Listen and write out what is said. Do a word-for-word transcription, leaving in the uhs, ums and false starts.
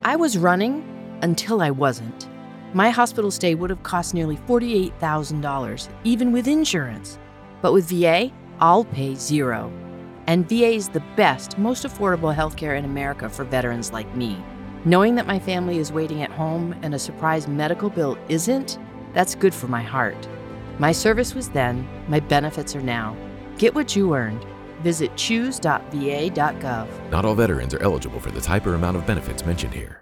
I was running until I wasn't. My hospital stay would have cost nearly forty-eight thousand dollars, even with insurance. But with V A, I'll pay zero. And V A is the best, most affordable healthcare in America for veterans like me. Knowing that my family is waiting at home and a surprise medical bill isn't, that's good for my heart. My service was then, my benefits are now. Get what you earned. Visit choose dot v a dot gov. Not all veterans are eligible for the type or amount of benefits mentioned here.